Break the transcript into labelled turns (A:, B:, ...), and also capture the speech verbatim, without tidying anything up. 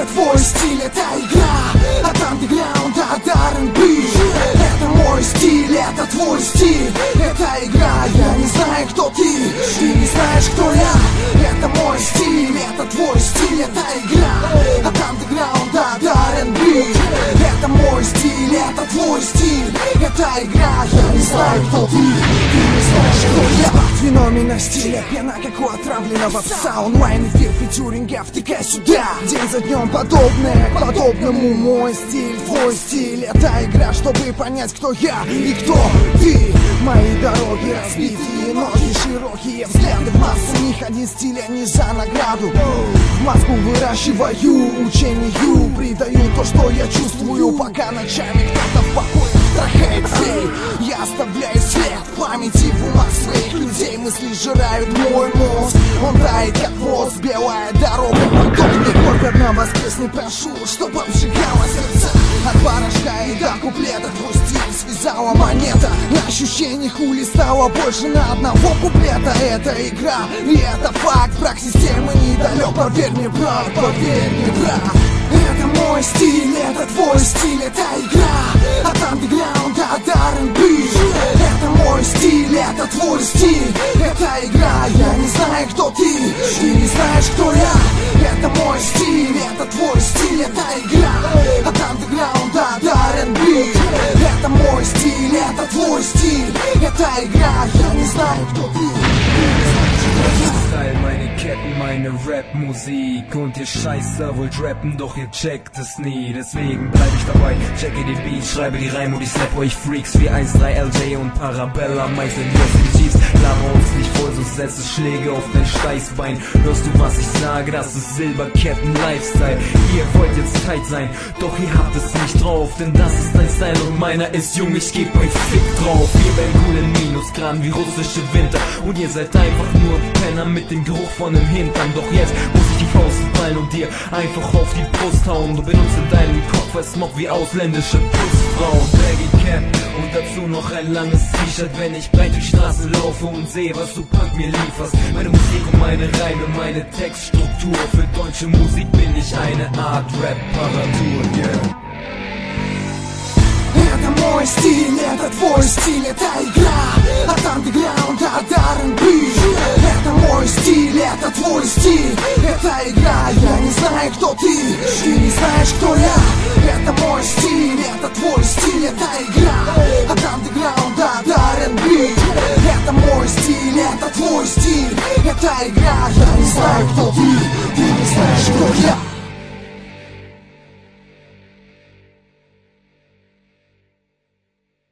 A: твой стиль, это игра от андеграунда до ар энд би. Это мой стиль, это твой стиль, это игра. Я не знаю, кто ты, ты не знаешь, кто я. Это мой стиль, это твой стиль, это игра от андеграунда до ар энд би. Это мой стиль, это твой стиль, это игра. Я не знаю, кто ты, ты не знаешь, кто я. Феномен стиля, пена как у отравленного пса. Онлайн эфир фичуринга, втыкай сюда. День за днем подобное к подобному. Мой стиль, твой стиль, это игра, чтобы понять, кто я и кто ты. Мои дороги разбитые, ноги широкие, взгляды в массу. У них один стиль, а не за награду. В мозгу выращиваю учению, придаю то, что я чувствую, пока ночами кто-то в покое трахает фей. Я оставляю след в памяти в умах своих людей. Мысли сжирают мой мозг, он тает как воск. Белая дорога, подобный кровь одна воскресный, прошу, чтобы обжигала сердца. От барашка и до куплета твой стиль связала монета. На ощущениях улистала больше на одного куплета. Это игра, и это факт, враг системы недалек. Поверь мне, брат, поверь мне, брат. Это мой стиль, это твой стиль, это игра от андеграунда до ар энд би. Это мой стиль, это твой стиль, это игра. Я не знаю, кто ты, ты не знаешь, кто я. Это мой стиль, это твой стиль, это игра от андеграунда до ар энд би. Это мой стиль, это твой style, это игра. Я не знаю, кто ты.
B: Style, meine Ketten, meine Rap-Musik. Und ihr Scheißer wollt rappen, doch ihr checkt es nie. Deswegen bleib ich dabei, checke die Beats, schreibe die Reime und ich slap euch Freaks wie eins drei L J und Parabella. Meißeln wir die Chiefs, laber uns nicht voll, so setze Schläge auf dein Steißbein. Hörst du, was ich sage? Das ist Silberketten-Lifestyle. Ihr wollt jetzt tight sein, doch ihr habt es nicht drauf. Denn das ist dein Style und meiner ist jung, ich geb euch Fick drauf. Ihr werdet coolen Minusgraden wie russische Winter. Und ihr seid einfach nur Penner mit dem Geruch von dem Hintern. Doch jetzt muss ich die Faust ballen und dir einfach auf die Brust hauen. Du benutzt in deinem Kopf als Mob wie ausländische Putzfrauen. Baggy Cap und dazu noch ein langes T-Shirt, wenn ich breit durch Straßen laufe und sehe, was du Punk mir lieferst. Meine Musik und meine Reime, meine Textstruktur. Für deutsche Musik bin ich eine Art Rap-Paratur, yeah.
A: Это мой стиль, это твой стиль, это игра от андеграунда до ар энд би. Это мой стиль, это твой стиль, это игра. Я не знаю, кто ты, ты не знаешь, кто я. Это мой стиль, это твой стиль, это игра от андеграунда до ар энд би. Это мой стиль, это твой стиль, это игра. Я не знаю, кто ты, ты не знаешь, кто я.